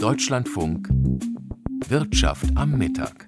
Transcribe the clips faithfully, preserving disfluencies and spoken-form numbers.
Deutschlandfunk Wirtschaft am Mittag.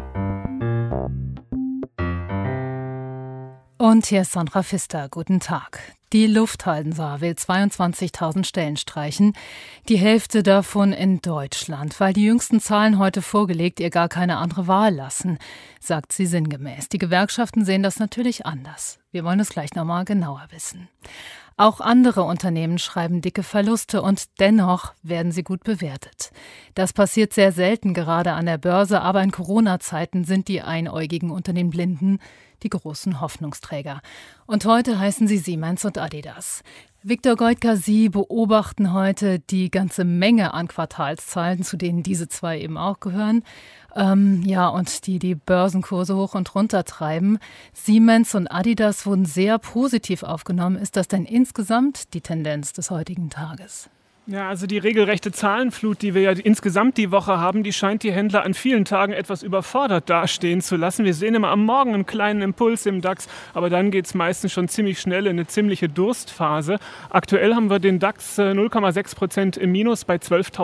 Und hier ist Sandra Pfister. Guten Tag. Die Lufthansa will zweiundzwanzigtausend Stellen streichen, die Hälfte davon in Deutschland, weil die jüngsten Zahlen heute vorgelegt ihr gar keine andere Wahl lassen, sagt sie sinngemäß. Die Gewerkschaften sehen das natürlich anders. Wir wollen es gleich nochmal genauer wissen. Auch andere Unternehmen schreiben dicke Verluste und dennoch werden sie gut bewertet. Das passiert sehr selten gerade an der Börse, aber in Corona-Zeiten sind die einäugigen Unternehmen Blinden die großen Hoffnungsträger. Und heute heißen sie Siemens und Adidas. Viktor Goitka, Sie beobachten heute die ganze Menge an Quartalszahlen, zu denen diese zwei eben auch gehören. Ähm, ja, und die die Börsenkurse hoch und runter treiben. Siemens und Adidas wurden sehr positiv aufgenommen. Ist das denn insgesamt die Tendenz des heutigen Tages? Ja, also die regelrechte Zahlenflut, die wir ja insgesamt die Woche haben, die scheint die Händler an vielen Tagen etwas überfordert dastehen zu lassen. Wir sehen immer am Morgen einen kleinen Impuls im DAX, aber dann geht es meistens schon ziemlich schnell in eine ziemliche Durstphase. Aktuell haben wir den DAX null Komma sechs Prozent im Minus bei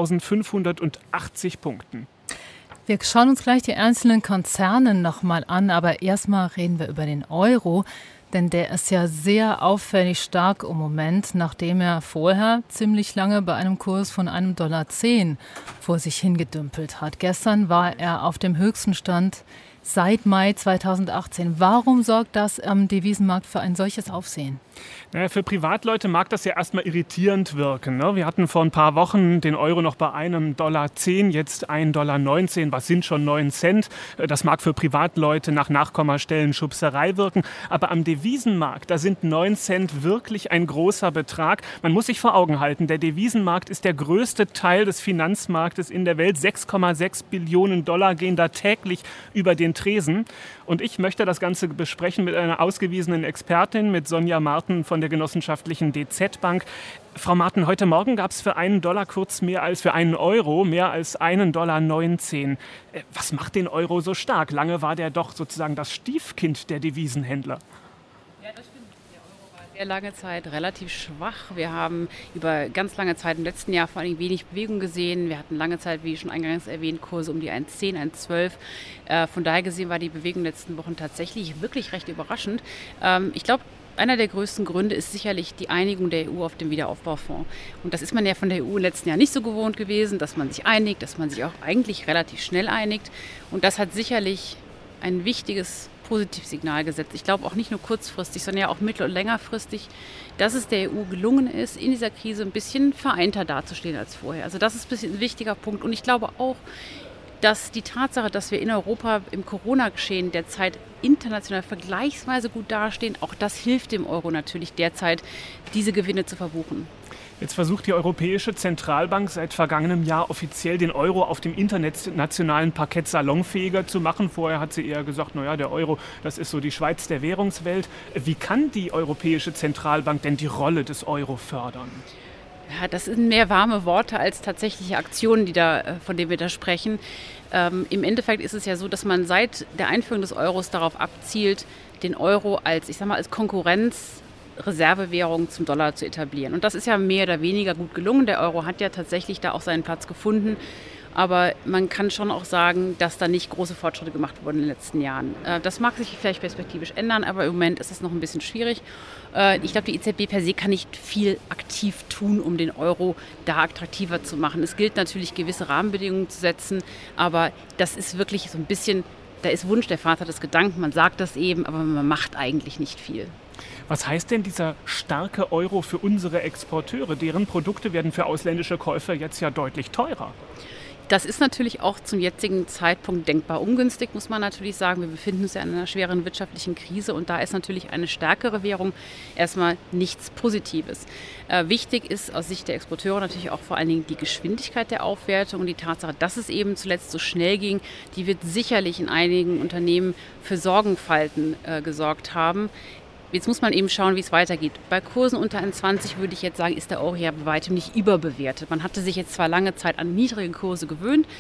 zwölftausendfünfhundertachtzig Punkten. Wir schauen uns gleich die einzelnen Konzerne nochmal an, aber erstmal reden wir über den Euro. Denn der ist ja sehr auffällig stark im Moment, nachdem er vorher ziemlich lange bei einem Kurs von einem Dollar zehn vor sich hingedümpelt hat. Gestern war er auf dem höchsten Stand seit Mai zweitausendachtzehn. Warum sorgt das am Devisenmarkt für ein solches Aufsehen? Naja, für Privatleute mag das ja erstmal irritierend wirken. Ne? Wir hatten vor ein paar Wochen den Euro noch bei einem Dollar zehn, jetzt ein Dollar neunzehn. Was sind schon neun Cent? Das mag für Privatleute nach Nachkommastellen Schubserei wirken. Aber am Devisenmarkt, da sind neun Cent wirklich ein großer Betrag. Man muss sich vor Augen halten, der Devisenmarkt ist der größte Teil des Finanzmarktes in der Welt. sechs Komma sechs Billionen Dollar gehen da täglich über den Tresen. Und ich möchte das Ganze besprechen mit einer ausgewiesenen Expertin, mit Sonja Marten von der genossenschaftlichen D Z Bank. Frau Marten, heute Morgen gab es für einen Dollar kurz mehr als für einen Euro, mehr als einen Dollar neunzehn. Was macht den Euro so stark? Lange war der doch sozusagen das Stiefkind der Devisenhändler. Ja, das stimmt. Sehr lange Zeit relativ schwach. Wir haben über ganz lange Zeit im letzten Jahr vor allem wenig Bewegung gesehen. Wir hatten lange Zeit, wie schon eingangs erwähnt, Kurse um die eins Komma zehn, eins Komma zwölf. Äh, von daher gesehen war die Bewegung in den letzten Wochen tatsächlich wirklich recht überraschend. Ähm, ich glaube, einer der größten Gründe ist sicherlich die Einigung der E U auf dem Wiederaufbaufonds. Und das ist man ja von der E U im letzten Jahr nicht so gewohnt gewesen, dass man sich einigt, dass man sich auch eigentlich relativ schnell einigt. Und das hat sicherlich ein wichtiges Positivsignal gesetzt. Ich glaube auch nicht nur kurzfristig, sondern ja auch mittel- und längerfristig, dass es der E U gelungen ist, in dieser Krise ein bisschen vereinter dazustehen als vorher. Also das ist ein bisschen ein wichtiger Punkt. Und ich glaube auch, dass die Tatsache, dass wir in Europa im Corona-Geschehen derzeit international vergleichsweise gut dastehen, auch das hilft dem Euro natürlich derzeit, diese Gewinne zu verbuchen. Jetzt versucht die Europäische Zentralbank seit vergangenem Jahr offiziell den Euro auf dem internationalen Parkett salonfähiger zu machen. Vorher hat sie eher gesagt, naja, der Euro, das ist so die Schweiz der Währungswelt. Wie kann die Europäische Zentralbank denn die Rolle des Euro fördern? Ja, das sind mehr warme Worte als tatsächliche Aktionen, die da, von denen wir da sprechen. Ähm, Im Endeffekt ist es ja so, dass man seit der Einführung des Euros darauf abzielt, den Euro als, ich sag mal, als Konkurrenz Reservewährung zum Dollar zu etablieren. Und das ist ja mehr oder weniger gut gelungen. Der Euro hat ja tatsächlich da auch seinen Platz gefunden. Aber man kann schon auch sagen, dass da nicht große Fortschritte gemacht wurden in den letzten Jahren. Das mag sich vielleicht perspektivisch ändern, aber im Moment ist es noch ein bisschen schwierig. Ich glaube, die E Z B per se kann nicht viel aktiv tun, um den Euro da attraktiver zu machen. Es gilt natürlich, gewisse Rahmenbedingungen zu setzen, aber das ist wirklich so ein bisschen, da ist Wunsch der Vater des Gedanken. Man sagt das eben, aber man macht eigentlich nicht viel. Was heißt denn dieser starke Euro für unsere Exporteure? Deren Produkte werden für ausländische Käufer jetzt ja deutlich teurer. Das ist natürlich auch zum jetzigen Zeitpunkt denkbar ungünstig, muss man natürlich sagen. Wir befinden uns ja in einer schweren wirtschaftlichen Krise und da ist natürlich eine stärkere Währung erstmal nichts Positives. Äh, wichtig ist aus Sicht der Exporteure natürlich auch vor allen Dingen die Geschwindigkeit der Aufwertung und die Tatsache, dass es eben zuletzt so schnell ging, die wird sicherlich in einigen Unternehmen für Sorgenfalten äh, gesorgt haben. Jetzt muss man eben schauen, wie es weitergeht. Bei Kursen unter eins Komma zwanzig würde ich jetzt sagen, ist der Euro ja bei weitem nicht überbewertet. Man hatte sich jetzt zwar lange Zeit an niedrige Kurse gewöhnt,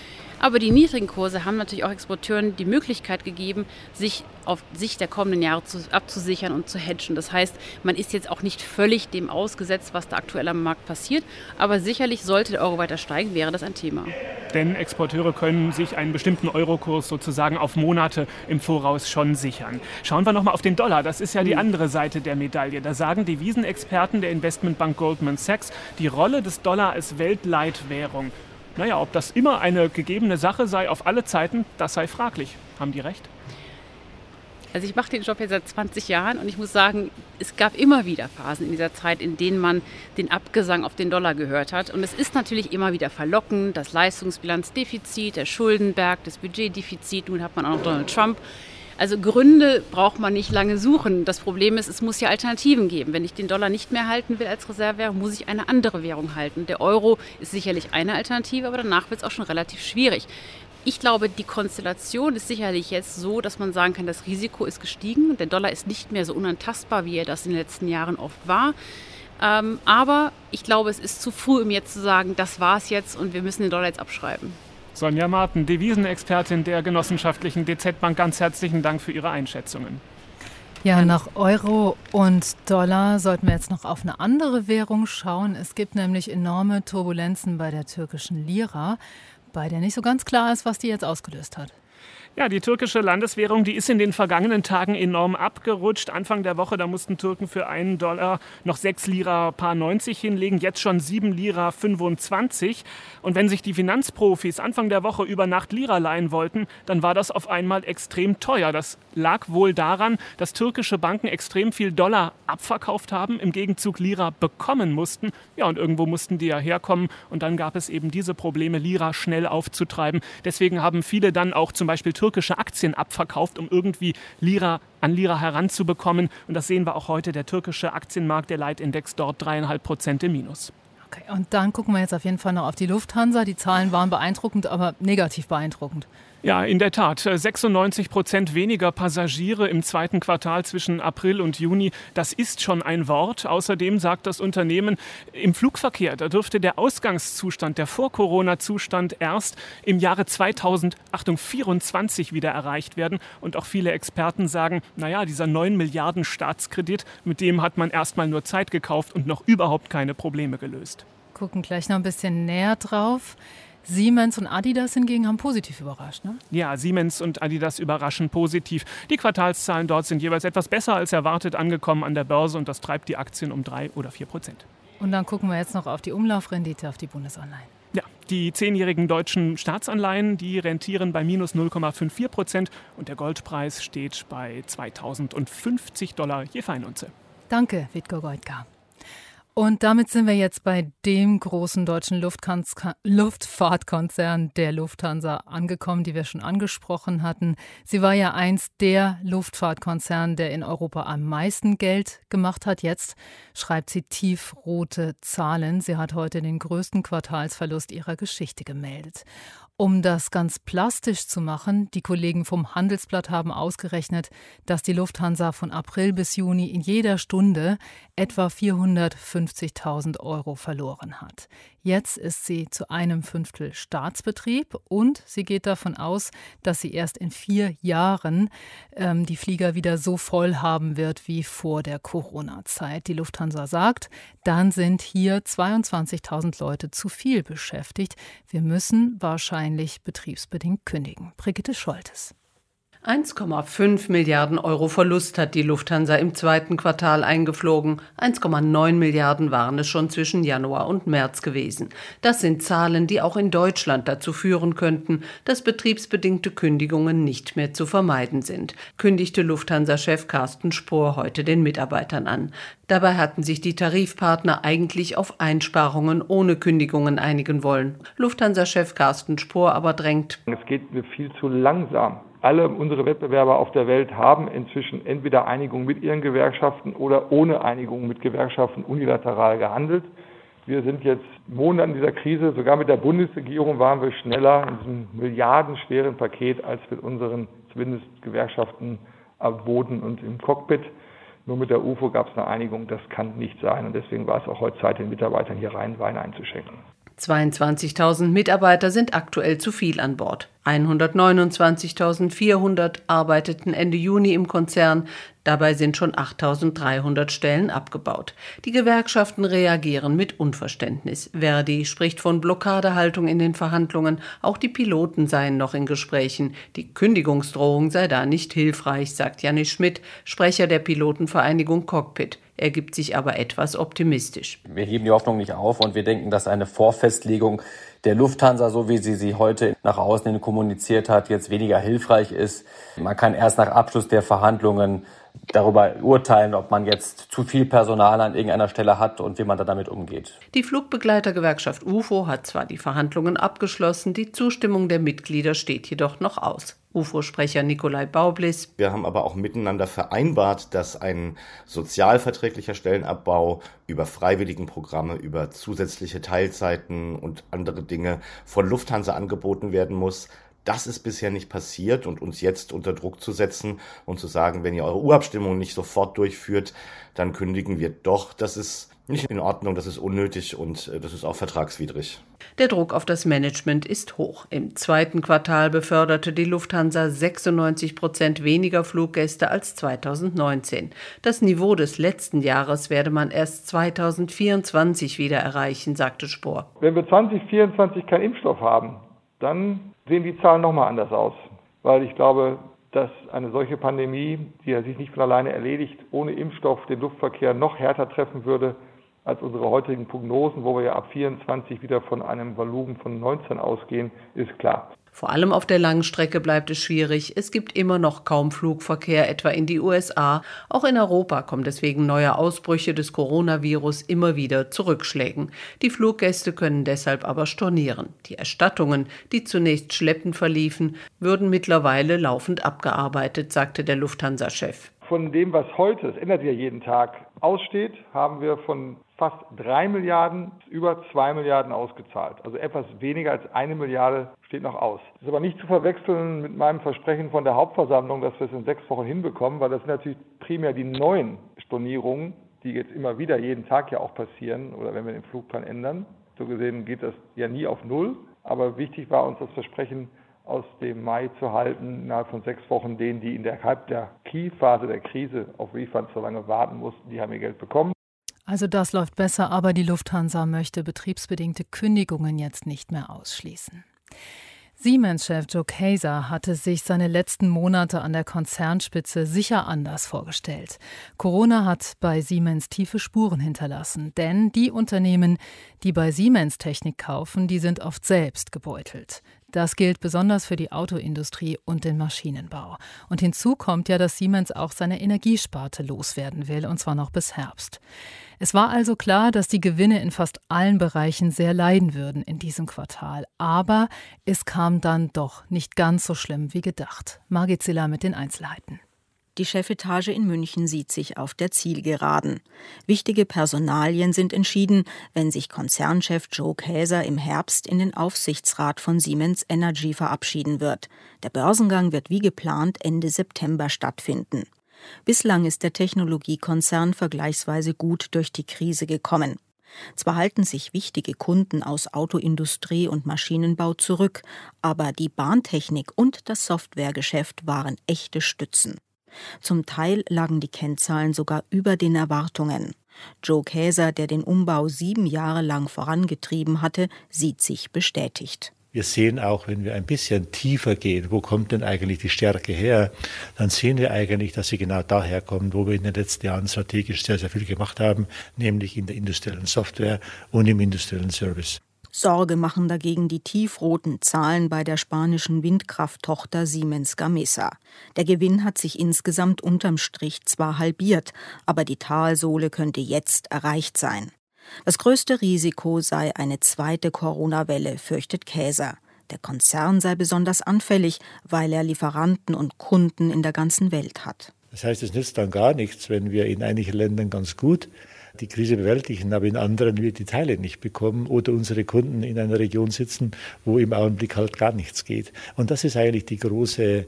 Aber die niedrigen Kurse haben natürlich auch Exporteuren die Möglichkeit gegeben, sich auf Sicht der kommenden Jahre zu, abzusichern und zu hedgen. Das heißt, man ist jetzt auch nicht völlig dem ausgesetzt, was da aktuell am Markt passiert. Aber sicherlich sollte der Euro weiter steigen, wäre das ein Thema. Denn Exporteure können sich einen bestimmten Eurokurs sozusagen auf Monate im Voraus schon sichern. Schauen wir nochmal auf den Dollar. Das ist ja die andere Seite der Medaille. Da sagen Devisenexperten der Investmentbank Goldman Sachs, die Rolle des Dollar als Weltleitwährung. Naja, ob das immer eine gegebene Sache sei auf alle Zeiten, das sei fraglich. Haben die recht? Also ich mache den Job jetzt seit zwanzig Jahren und ich muss sagen, es gab immer wieder Phasen in dieser Zeit, in denen man den Abgesang auf den Dollar gehört hat. Und es ist natürlich immer wieder verlockend, das Leistungsbilanzdefizit, der Schuldenberg, das Budgetdefizit, nun hat man auch noch Donald Trump. Also Gründe braucht man nicht lange suchen. Das Problem ist, es muss ja Alternativen geben. Wenn ich den Dollar nicht mehr halten will als Reservewährung, muss ich eine andere Währung halten. Der Euro ist sicherlich eine Alternative, aber danach wird es auch schon relativ schwierig. Ich glaube, die Konstellation ist sicherlich jetzt so, dass man sagen kann, das Risiko ist gestiegen. Der Dollar ist nicht mehr so unantastbar, wie er das in den letzten Jahren oft war. Ähm, aber ich glaube, es ist zu früh, um jetzt zu sagen, das war's jetzt und wir müssen den Dollar jetzt abschreiben. Sonja Marten, Devisenexpertin der genossenschaftlichen D Z Bank, ganz herzlichen Dank für Ihre Einschätzungen. Ja, nach Euro und Dollar sollten wir jetzt noch auf eine andere Währung schauen. Es gibt nämlich enorme Turbulenzen bei der türkischen Lira, bei der nicht so ganz klar ist, was die jetzt ausgelöst hat. Ja, die türkische Landeswährung, die ist in den vergangenen Tagen enorm abgerutscht. Anfang der Woche, da mussten Türken für einen Dollar noch sechs Lira Paar neunzig hinlegen, jetzt schon sieben Lira fünfundzwanzig. Und wenn sich die Finanzprofis Anfang der Woche über Nacht Lira leihen wollten, dann war das auf einmal extrem teuer. Das lag wohl daran, dass türkische Banken extrem viel Dollar abverkauft haben, im Gegenzug Lira bekommen mussten. Ja, und irgendwo mussten die ja herkommen. Und dann gab es eben diese Probleme, Lira schnell aufzutreiben. Deswegen haben viele dann auch zum Beispiel türkische Aktien abverkauft, um irgendwie Lira an Lira heranzubekommen. Und das sehen wir auch heute, der türkische Aktienmarkt, der Leitindex dort dreieinhalb Prozent im Minus. Okay, und dann gucken wir jetzt auf jeden Fall noch auf die Lufthansa. Die Zahlen waren beeindruckend, aber negativ beeindruckend. Ja, in der Tat. sechsundneunzig Prozent weniger Passagiere im zweiten Quartal zwischen April und Juni. Das ist schon ein Wort. Außerdem sagt das Unternehmen, im Flugverkehr, da dürfte der Ausgangszustand, der Vor-Corona-Zustand erst im Jahre zweitausendvierundzwanzig wieder erreicht werden. Und auch viele Experten sagen, naja, dieser neun Milliarden Staatskredit, mit dem hat man erstmal nur Zeit gekauft und noch überhaupt keine Probleme gelöst. Gucken gleich noch ein bisschen näher drauf. Siemens und Adidas hingegen haben positiv überrascht, ne? Ja, Siemens und Adidas überraschen positiv. Die Quartalszahlen dort sind jeweils etwas besser als erwartet angekommen an der Börse und das treibt die Aktien um drei oder vier Prozent. Und dann gucken wir jetzt noch auf die Umlaufrendite auf die Bundesanleihen. Ja, die zehnjährigen deutschen Staatsanleihen, die rentieren bei minus null Komma vierundfünfzig Prozent und der Goldpreis steht bei zweitausendfünfzig Dollar je Feinunze. Danke, Witko Goitka. Und damit sind wir jetzt bei dem großen deutschen Luftkanz- Luftfahrtkonzern der Lufthansa angekommen, die wir schon angesprochen hatten. Sie war ja einst der Luftfahrtkonzern, der in Europa am meisten Geld gemacht hat. Jetzt schreibt sie tiefrote Zahlen. Sie hat heute den größten Quartalsverlust ihrer Geschichte gemeldet. Um das ganz plastisch zu machen, die Kollegen vom Handelsblatt haben ausgerechnet, dass die Lufthansa von April bis Juni in jeder Stunde etwa vierhundertfünfzigtausend Euro verloren hat. Jetzt ist sie zu einem Fünftel Staatsbetrieb und sie geht davon aus, dass sie erst in vier Jahren ähm, die Flieger wieder so voll haben wird wie vor der Corona-Zeit. Die Lufthansa sagt, dann sind hier zweiundzwanzigtausend Leute zu viel beschäftigt. Wir müssen wahrscheinlich betriebsbedingt kündigen. Brigitte Scholtes. eins Komma fünf Milliarden Euro Verlust hat die Lufthansa im zweiten Quartal eingeflogen. eins Komma neun Milliarden waren es schon zwischen Januar und März gewesen. Das sind Zahlen, die auch in Deutschland dazu führen könnten, dass betriebsbedingte Kündigungen nicht mehr zu vermeiden sind, kündigte Lufthansa-Chef Carsten Spohr heute den Mitarbeitern an. Dabei hatten sich die Tarifpartner eigentlich auf Einsparungen ohne Kündigungen einigen wollen. Lufthansa-Chef Carsten Spohr aber drängt: Es geht mir viel zu langsam. Alle unsere Wettbewerber auf der Welt haben inzwischen entweder Einigung mit ihren Gewerkschaften oder ohne Einigung mit Gewerkschaften unilateral gehandelt. Wir sind jetzt Monate in dieser Krise, sogar mit der Bundesregierung waren wir schneller in diesem milliardenschweren Paket als mit unseren zumindest Gewerkschaften am Boden und im Cockpit. Nur mit der U F O gab es eine Einigung, das kann nicht sein und deswegen war es auch heute Zeit, den Mitarbeitern hier rein Wein einzuschenken. zweiundzwanzigtausend Mitarbeiter sind aktuell zu viel an Bord. hundertneunundzwanzigtausendvierhundert arbeiteten Ende Juni im Konzern. Dabei sind schon achttausenddreihundert Stellen abgebaut. Die Gewerkschaften reagieren mit Unverständnis. Verdi spricht von Blockadehaltung in den Verhandlungen. Auch die Piloten seien noch in Gesprächen. Die Kündigungsdrohung sei da nicht hilfreich, sagt Janis Schmidt, Sprecher der Pilotenvereinigung Cockpit. Er gibt sich aber etwas optimistisch. Wir heben die Hoffnung nicht auf und wir denken, dass eine Vorfestlegung der Lufthansa, so wie sie sie heute nach außen hin kommuniziert hat, jetzt weniger hilfreich ist. Man kann erst nach Abschluss der Verhandlungen darüber urteilen, ob man jetzt zu viel Personal an irgendeiner Stelle hat und wie man da damit umgeht. Die Flugbegleitergewerkschaft U F O hat zwar die Verhandlungen abgeschlossen, die Zustimmung der Mitglieder steht jedoch noch aus. U F O-Sprecher Nikolai Baubliss. Wir haben aber auch miteinander vereinbart, dass ein sozialverträglicher Stellenabbau über Freiwilligenprogramme, über zusätzliche Teilzeiten und andere Dinge von Lufthansa angeboten werden muss. Das ist bisher nicht passiert und uns jetzt unter Druck zu setzen und zu sagen, wenn ihr eure Urabstimmung nicht sofort durchführt, dann kündigen wir doch. Das ist nicht in Ordnung, das ist unnötig und das ist auch vertragswidrig. Der Druck auf das Management ist hoch. Im zweiten Quartal beförderte die Lufthansa sechsundneunzig Prozent weniger Fluggäste als zweitausendneunzehn. Das Niveau des letzten Jahres werde man erst zweitausendvierundzwanzig wieder erreichen, sagte Spohr. Wenn wir zweitausendvierundzwanzig keinen Impfstoff haben, dann sehen die Zahlen nochmal anders aus. Weil ich glaube, dass eine solche Pandemie, die ja sich nicht von alleine erledigt, ohne Impfstoff den Luftverkehr noch härter treffen würde als unsere heutigen Prognosen, wo wir ja ab vierundzwanzig wieder von einem Volumen von neunzehn ausgehen, ist klar. Vor allem auf der Langstrecke bleibt es schwierig. Es gibt immer noch kaum Flugverkehr, etwa in die U S A. Auch in Europa kommt es wegen neuer Ausbrüche des Coronavirus immer wieder zu Rückschlägen. Die Fluggäste können deshalb aber stornieren. Die Erstattungen, die zunächst schleppend verliefen, würden mittlerweile laufend abgearbeitet, sagte der Lufthansa-Chef. Von dem, was heute, es ändert ja jeden Tag, aussteht, haben wir von fast drei Milliarden über zwei Milliarden ausgezahlt. Also etwas weniger als eine Milliarde steht noch aus. Das ist aber nicht zu verwechseln mit meinem Versprechen von der Hauptversammlung, dass wir es in sechs Wochen hinbekommen, weil das sind natürlich primär die neuen Stornierungen, die jetzt immer wieder jeden Tag ja auch passieren oder wenn wir den Flugplan ändern. So gesehen geht das ja nie auf Null, aber wichtig war uns das Versprechen aus dem Mai zu halten, innerhalb von sechs Wochen. Denen, die in der halb der Key-Phase der Krise auf Refunds so lange warten mussten, die haben ihr Geld bekommen. Also das läuft besser, aber die Lufthansa möchte betriebsbedingte Kündigungen jetzt nicht mehr ausschließen. Siemens-Chef Joe Kaeser hatte sich seine letzten Monate an der Konzernspitze sicher anders vorgestellt. Corona hat bei Siemens tiefe Spuren hinterlassen, denn die Unternehmen, die bei Siemens Technik kaufen, die sind oft selbst gebeutelt. Das gilt besonders für die Autoindustrie und den Maschinenbau. Und hinzu kommt ja, dass Siemens auch seine Energiesparte loswerden will, und zwar noch bis Herbst. Es war also klar, dass die Gewinne in fast allen Bereichen sehr leiden würden in diesem Quartal. Aber es kam dann doch nicht ganz so schlimm wie gedacht. Margit Ziller mit den Einzelheiten. Die Chefetage in München sieht sich auf der Zielgeraden. Wichtige Personalien sind entschieden, wenn sich Konzernchef Joe Kaeser im Herbst in den Aufsichtsrat von Siemens Energy verabschieden wird. Der Börsengang wird wie geplant Ende September stattfinden. Bislang ist der Technologiekonzern vergleichsweise gut durch die Krise gekommen. Zwar halten sich wichtige Kunden aus Autoindustrie und Maschinenbau zurück, aber die Bahntechnik und das Softwaregeschäft waren echte Stützen. Zum Teil lagen die Kennzahlen sogar über den Erwartungen. Joe Kaeser, der den Umbau sieben Jahre lang vorangetrieben hatte, sieht sich bestätigt. Wir sehen auch, wenn wir ein bisschen tiefer gehen, wo kommt denn eigentlich die Stärke her, dann sehen wir eigentlich, dass sie genau daher kommt, wo wir in den letzten Jahren strategisch sehr, sehr viel gemacht haben, nämlich in der industriellen Software und im industriellen Service. Sorge machen dagegen die tiefroten Zahlen bei der spanischen Windkrafttochter Siemens Gamesa. Der Gewinn hat sich insgesamt unterm Strich zwar halbiert, aber die Talsohle könnte jetzt erreicht sein. Das größte Risiko sei eine zweite Corona-Welle, fürchtet Kaeser. Der Konzern sei besonders anfällig, weil er Lieferanten und Kunden in der ganzen Welt hat. Das heißt, es nützt dann gar nichts, wenn wir in einigen Ländern ganz gut die Krise bewältigen, aber in anderen wir die Teile nicht bekommen oder unsere Kunden in einer Region sitzen, wo im Augenblick halt gar nichts geht. Und das ist eigentlich die große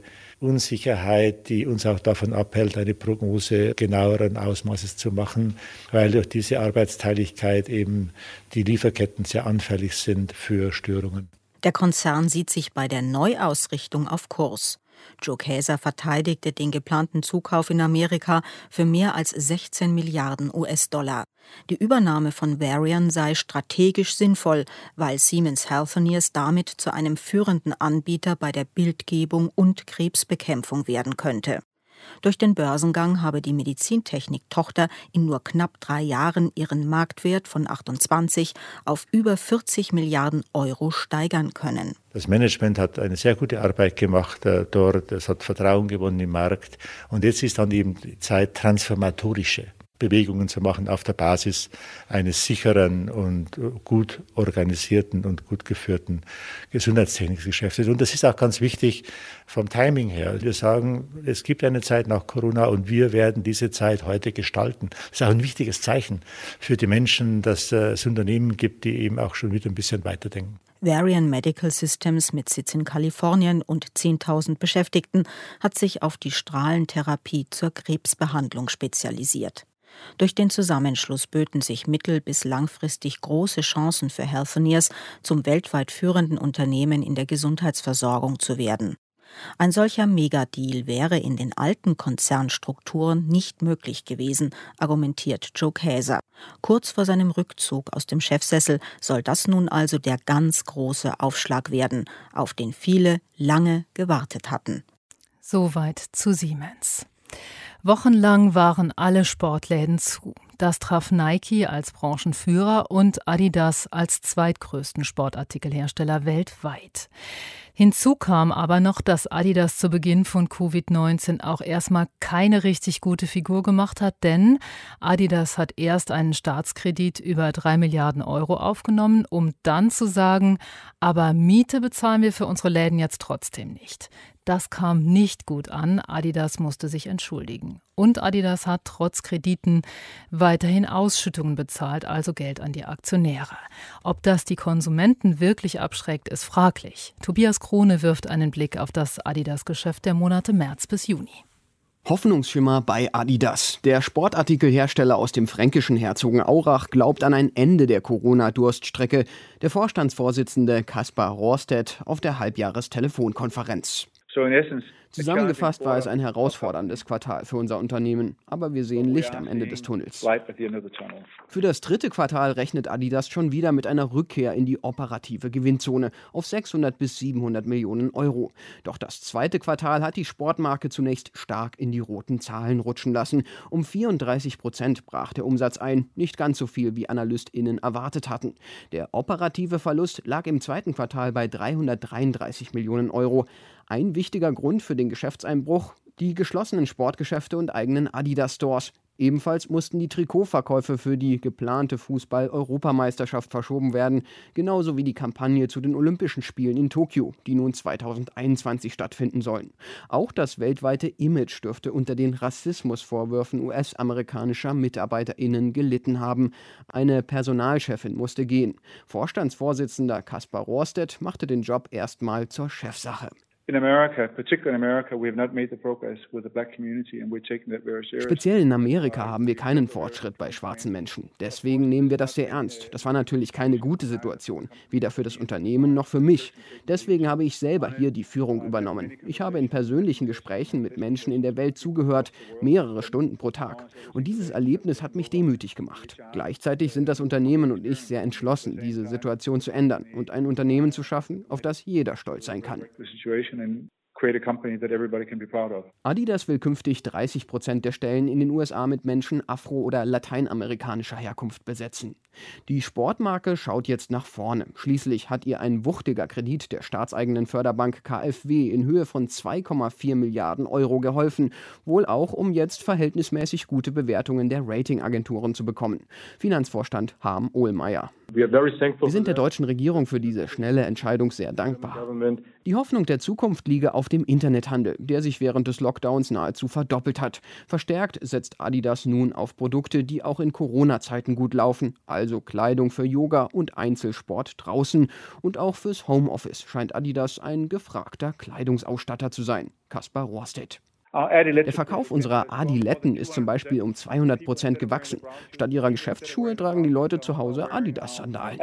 Unsicherheit, die uns auch davon abhält, eine Prognose genaueren Ausmaßes zu machen, weil durch diese Arbeitsteiligkeit eben die Lieferketten sehr anfällig sind für Störungen. Der Konzern sieht sich bei der Neuausrichtung auf Kurs. Joe Kaeser verteidigte den geplanten Zukauf in Amerika für mehr als sechzehn Milliarden U S-Dollar. Die Übernahme von Varian sei strategisch sinnvoll, weil Siemens Healthineers damit zu einem führenden Anbieter bei der Bildgebung und Krebsbekämpfung werden könnte. Durch den Börsengang habe die Medizintechnik-Tochter in nur knapp drei Jahren ihren Marktwert von achtundzwanzig auf über vierzig Milliarden Euro steigern können. Das Management hat eine sehr gute Arbeit gemacht äh, dort, es hat Vertrauen gewonnen im Markt und jetzt ist dann eben die Zeit, transformatorische Bewegungen zu machen auf der Basis eines sicheren und gut organisierten und gut geführten Gesundheitstechnikgeschäftes. Und das ist auch ganz wichtig vom Timing her. Wir sagen, es gibt eine Zeit nach Corona und wir werden diese Zeit heute gestalten. Das ist auch ein wichtiges Zeichen für die Menschen, dass es Unternehmen gibt, die eben auch schon wieder ein bisschen weiterdenken. Varian Medical Systems mit Sitz in Kalifornien und zehntausend Beschäftigten hat sich auf die Strahlentherapie zur Krebsbehandlung spezialisiert. Durch den Zusammenschluss böten sich mittel- bis langfristig große Chancen für Healthineers, zum weltweit führenden Unternehmen in der Gesundheitsversorgung zu werden. Ein solcher Megadeal wäre in den alten Konzernstrukturen nicht möglich gewesen, argumentiert Joe Kaeser. Kurz vor seinem Rückzug aus dem Chefsessel soll das nun also der ganz große Aufschlag werden, auf den viele lange gewartet hatten. Soweit zu Siemens. Wochenlang waren alle Sportläden zu. Das traf Nike als Branchenführer und Adidas als zweitgrößten Sportartikelhersteller weltweit. Hinzu kam aber noch, dass Adidas zu Beginn von Covid neunzehn auch erstmal keine richtig gute Figur gemacht hat, denn Adidas hat erst einen Staatskredit über drei Milliarden Euro aufgenommen, um dann zu sagen, aber Miete bezahlen wir für unsere Läden jetzt trotzdem nicht. Das kam nicht gut an. Adidas musste sich entschuldigen. Und Adidas hat trotz Krediten weiterhin Ausschüttungen bezahlt, also Geld an die Aktionäre. Ob das die Konsumenten wirklich abschreckt, ist fraglich. Tobias Krone wirft einen Blick auf das Adidas-Geschäft der Monate März bis Juni. Hoffnungsschimmer bei Adidas. Der Sportartikelhersteller aus dem fränkischen Herzogenaurach glaubt an ein Ende der Corona-Durststrecke. Der Vorstandsvorsitzende Kaspar Rohrstedt auf der Halbjahrestelefonkonferenz. Zusammengefasst war es ein herausforderndes Quartal für unser Unternehmen, aber wir sehen Licht am Ende des Tunnels. Für das dritte Quartal rechnet Adidas schon wieder mit einer Rückkehr in die operative Gewinnzone auf sechshundert bis siebenhundert Millionen Euro. Doch das zweite Quartal hat die Sportmarke zunächst stark in die roten Zahlen rutschen lassen. Um vierunddreißig Prozent brach der Umsatz ein, nicht ganz so viel wie AnalystInnen erwartet hatten. Der operative Verlust lag im zweiten Quartal bei dreihundertdreiunddreißig Millionen Euro. Ein wichtiger Grund für den Geschäftseinbruch: die geschlossenen Sportgeschäfte und eigenen Adidas-Stores. Ebenfalls mussten die Trikotverkäufe für die geplante Fußball-Europameisterschaft verschoben werden, genauso wie die Kampagne zu den Olympischen Spielen in Tokio, die nun zweitausendeinundzwanzig stattfinden sollen. Auch das weltweite Image dürfte unter den Rassismusvorwürfen U S-amerikanischer MitarbeiterInnen gelitten haben. Eine Personalchefin musste gehen. Vorstandsvorsitzender Kaspar Rohrstedt machte den Job erstmal zur Chefsache. Speziell in Amerika haben wir keinen Fortschritt bei schwarzen Menschen. Deswegen nehmen wir das sehr ernst. Das war natürlich keine gute Situation, weder für das Unternehmen noch für mich. Deswegen habe ich selber hier die Führung übernommen. Ich habe in persönlichen Gesprächen mit Menschen in der Welt zugehört, mehrere Stunden pro Tag. Und dieses Erlebnis hat mich demütig gemacht. Gleichzeitig sind das Unternehmen und ich sehr entschlossen, diese Situation zu ändern und ein Unternehmen zu schaffen, auf das jeder stolz sein kann. And create a company that everybody can be proud of. Adidas will künftig dreißig Prozent der Stellen in den U S A mit Menschen afro- oder lateinamerikanischer Herkunft besetzen. Die Sportmarke schaut jetzt nach vorne. Schließlich hat ihr ein wuchtiger Kredit der staatseigenen Förderbank K f W in Höhe von zwei Komma vier Milliarden Euro geholfen. Wohl auch, um jetzt verhältnismäßig gute Bewertungen der Ratingagenturen zu bekommen. Finanzvorstand Harm Ohlmeier. Wir sind der deutschen Regierung für diese schnelle Entscheidung sehr dankbar. Die Hoffnung der Zukunft liege auf dem Internethandel, der sich während des Lockdowns nahezu verdoppelt hat. Verstärkt setzt Adidas nun auf Produkte, die auch in Corona-Zeiten gut laufen, also Kleidung für Yoga und Einzelsport draußen. Und auch fürs Homeoffice scheint Adidas ein gefragter Kleidungsausstatter zu sein. Kaspar Rohrstedt. Der Verkauf unserer Adiletten ist zum Beispiel um zweihundert Prozent gewachsen. Statt ihrer Geschäftsschuhe tragen die Leute zu Hause Adidas-Sandalen.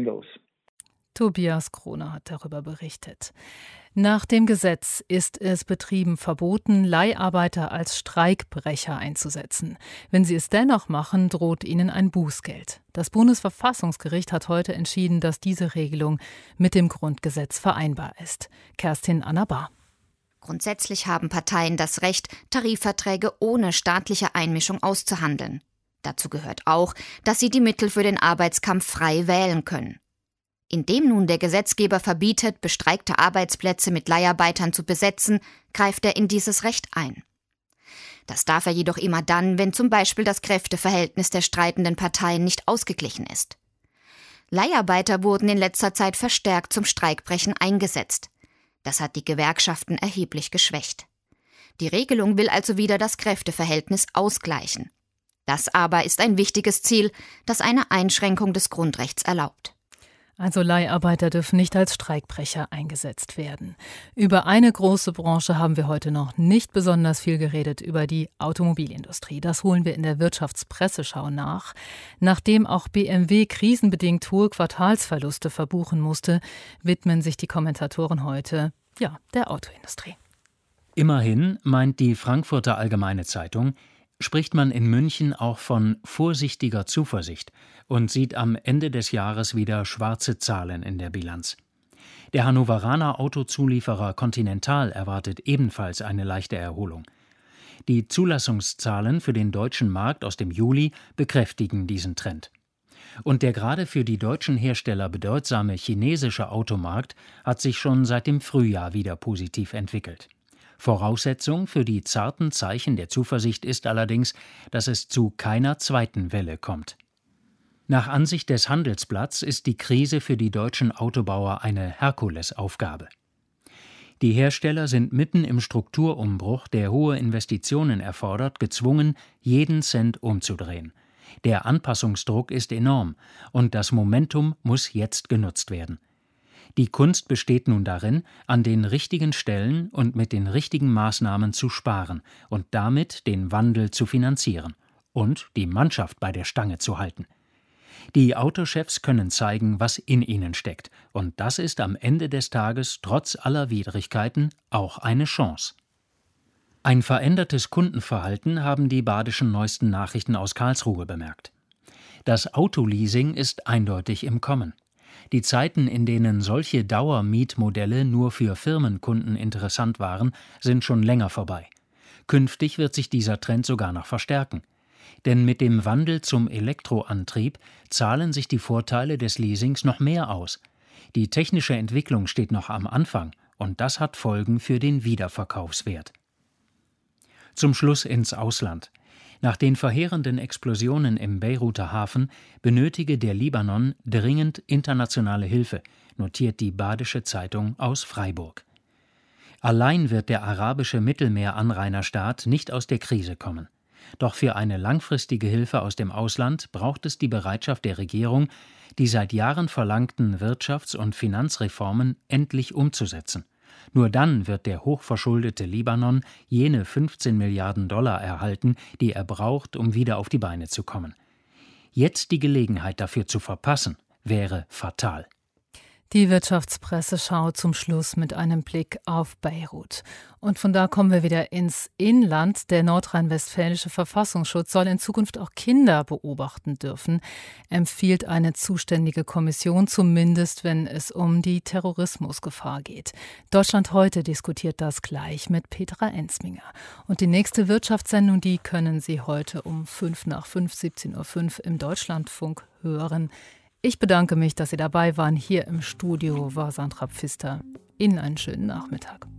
Tobias Kroner hat darüber berichtet. Nach dem Gesetz ist es Betrieben verboten, Leiharbeiter als Streikbrecher einzusetzen. Wenn sie es dennoch machen, droht ihnen ein Bußgeld. Das Bundesverfassungsgericht hat heute entschieden, dass diese Regelung mit dem Grundgesetz vereinbar ist. Kerstin Annabar. Grundsätzlich haben Parteien das Recht, Tarifverträge ohne staatliche Einmischung auszuhandeln. Dazu gehört auch, dass sie die Mittel für den Arbeitskampf frei wählen können. Indem nun der Gesetzgeber verbietet, bestreikte Arbeitsplätze mit Leiharbeitern zu besetzen, greift er in dieses Recht ein. Das darf er jedoch immer dann, wenn zum Beispiel das Kräfteverhältnis der streitenden Parteien nicht ausgeglichen ist. Leiharbeiter wurden in letzter Zeit verstärkt zum Streikbrechen eingesetzt. Das hat die Gewerkschaften erheblich geschwächt. Die Regelung will also wieder das Kräfteverhältnis ausgleichen. Das aber ist ein wichtiges Ziel, das eine Einschränkung des Grundrechts erlaubt. Also Leiharbeiter dürfen nicht als Streikbrecher eingesetzt werden. Über eine große Branche haben wir heute noch nicht besonders viel geredet, über die Automobilindustrie. Das holen wir in der Wirtschaftspresseschau nach. Nachdem auch B M W krisenbedingt hohe Quartalsverluste verbuchen musste, widmen sich die Kommentatoren heute, ja, der Autoindustrie. Immerhin, meint die Frankfurter Allgemeine Zeitung, spricht man in München auch von vorsichtiger Zuversicht und sieht am Ende des Jahres wieder schwarze Zahlen in der Bilanz. Der Hannoveraner Autozulieferer Continental erwartet ebenfalls eine leichte Erholung. Die Zulassungszahlen für den deutschen Markt aus dem Juli bekräftigen diesen Trend. Und der gerade für die deutschen Hersteller bedeutsame chinesische Automarkt hat sich schon seit dem Frühjahr wieder positiv entwickelt. Voraussetzung für die zarten Zeichen der Zuversicht ist allerdings, dass es zu keiner zweiten Welle kommt. Nach Ansicht des Handelsblatts ist die Krise für die deutschen Autobauer eine Herkulesaufgabe. Die Hersteller sind mitten im Strukturumbruch, der hohe Investitionen erfordert, gezwungen, jeden Cent umzudrehen. Der Anpassungsdruck ist enorm und das Momentum muss jetzt genutzt werden. Die Kunst besteht nun darin, an den richtigen Stellen und mit den richtigen Maßnahmen zu sparen und damit den Wandel zu finanzieren und die Mannschaft bei der Stange zu halten. Die Autochefs können zeigen, was in ihnen steckt, und das ist am Ende des Tages trotz aller Widrigkeiten auch eine Chance. Ein verändertes Kundenverhalten haben die badischen Neuesten Nachrichten aus Karlsruhe bemerkt. Das Autoleasing ist eindeutig im Kommen. Die Zeiten, in denen solche Dauermietmodelle nur für Firmenkunden interessant waren, sind schon länger vorbei. Künftig wird sich dieser Trend sogar noch verstärken. Denn mit dem Wandel zum Elektroantrieb zahlen sich die Vorteile des Leasings noch mehr aus. Die technische Entwicklung steht noch am Anfang und das hat Folgen für den Wiederverkaufswert. Zum Schluss ins Ausland. Nach den verheerenden Explosionen im Beiruter Hafen benötige der Libanon dringend internationale Hilfe, notiert die Badische Zeitung aus Freiburg. Allein wird der arabische Mittelmeeranrainerstaat nicht aus der Krise kommen. Doch für eine langfristige Hilfe aus dem Ausland braucht es die Bereitschaft der Regierung, die seit Jahren verlangten Wirtschafts- und Finanzreformen endlich umzusetzen. Nur dann wird der hochverschuldete Libanon jene fünfzehn Milliarden Dollar erhalten, die er braucht, um wieder auf die Beine zu kommen. Jetzt die Gelegenheit dafür zu verpassen, wäre fatal. Die Wirtschaftspresseschau zum Schluss mit einem Blick auf Beirut. Und von da kommen wir wieder ins Inland. Der nordrhein-westfälische Verfassungsschutz soll in Zukunft auch Kinder beobachten dürfen, empfiehlt eine zuständige Kommission, zumindest wenn es um die Terrorismusgefahr geht. Deutschland heute diskutiert das gleich mit Petra Ensminger. Und die nächste Wirtschaftssendung, die können Sie heute um fünf nach fünf, siebzehn Uhr fünf im Deutschlandfunk hören. Ich bedanke mich, dass Sie dabei waren. Hier im Studio war Sandra Pfister. Ihnen einen schönen Nachmittag.